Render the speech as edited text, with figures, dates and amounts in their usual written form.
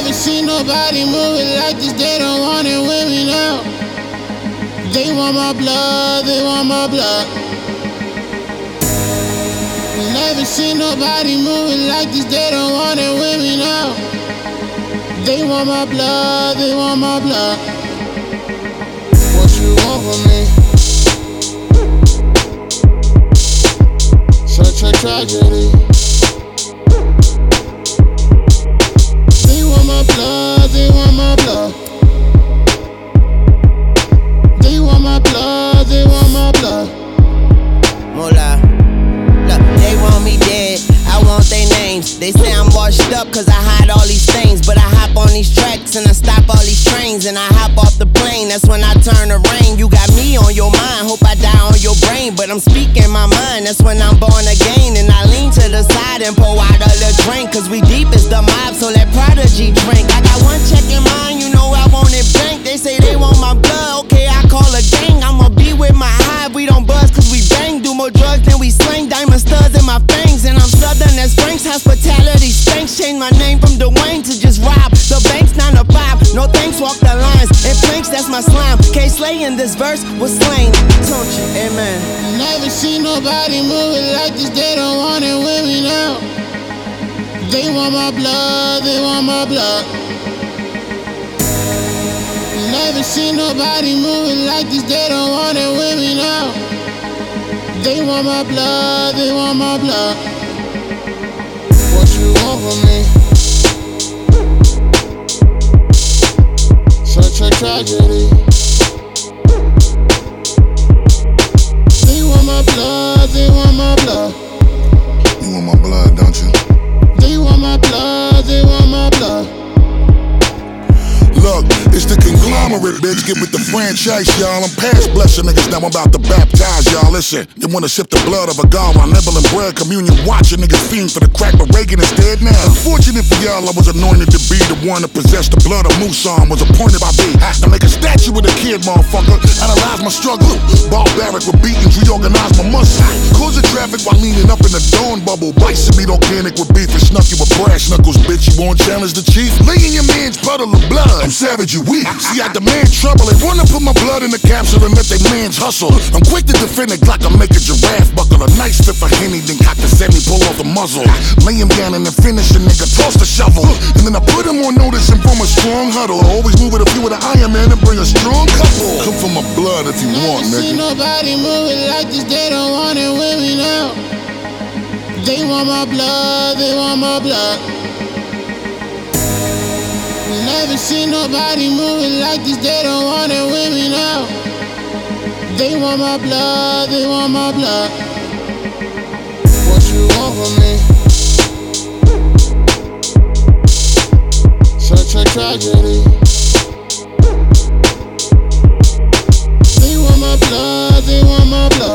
Never seen nobody move it like this, they don't want it with me now. They want my blood, they want my blood. Never seen nobody move it like this, they don't want it with me now. They want my blood, they want my blood. What you want from me? Such a tragedy. They want my blood, they want my blood. They want my blood, they want my blood. Mola. Look, they want me dead, I want their names. They say I'm washed up cause I hide all these things. But I hop on these tracks and I stop all these trains. And I hop off the plane, that's when I turn the rain. You got me on your mind, hope I die on your brain. But I'm speaking my mind, that's when I'm born again. And I lean to the side and pour out a little drink. Cause we deep as the mob, so let Prodigy drink. I got one check in mind, you know I want it blank. They say they want my blood, okay, I call a gang. I'ma be with my hive, we don't buzz cause we bang. Do more drugs than we slang, diamond studs in my fangs. And I'm southern as Frank's, hospitality stinks. Change my name from Dwayne to just Rob. The bank's 9 to 5, no thanks, walk the lines. And planks, that's my slime. K-Slay in this verse was slain. Don't you, amen. Never seen nobody move it like this, they don't want it with me now. They want my blood, they want my blood. Never seen nobody move it like this, they don't want it with me now. They want my blood, they want my blood. What you want from me? Such a tragedy. They want my blood, they want my blood. You want my blood, don't you? They want my blood, they want my blood. Look, it's the conglomerate, bitch. Get with the franchise, y'all. I'm past blessing niggas, now I'm about to baptize y'all. Listen, you wanna sip the blood of a god while nibbling bread, communion, watching niggas fiend for the crack, but Reagan is dead now. Unfortunate for y'all, I was anointed to be the one to possess the blood of Musan. Was appointed by B to make a statue with a kid, motherfucker. Analyze my struggle, barbaric with beatings, reorganize my muscle. Causing traffic while leaning up in the dawn bubble. Bites meat organic with beef and snuck you with brass knuckles, bitch. You won't challenge the chief? Lay in your man's puddle of blood. I'm savage, you weak. See, I demand trouble. They wanna put my blood in the capsule and let they mans hustle. I'm quick to defend it like I make a giraffe buckle. A nice fit for Henny, then cock the semi, pull off the muzzle. Lay him down and then finish a nigga, toss the shovel. And then I put him on notice and form a strong huddle. I always move with a few of the Iron Man and bring a strong couple. Come for my blood if you want, Never seen nigga. nobody move it like this, they don't want it with me now. They want my blood, they want my blood. Never seen nobody move it like this, they don't want it with me now. They want my blood, they want my blood. What you want from me? Such a tragedy. They want my blood, they want my blood.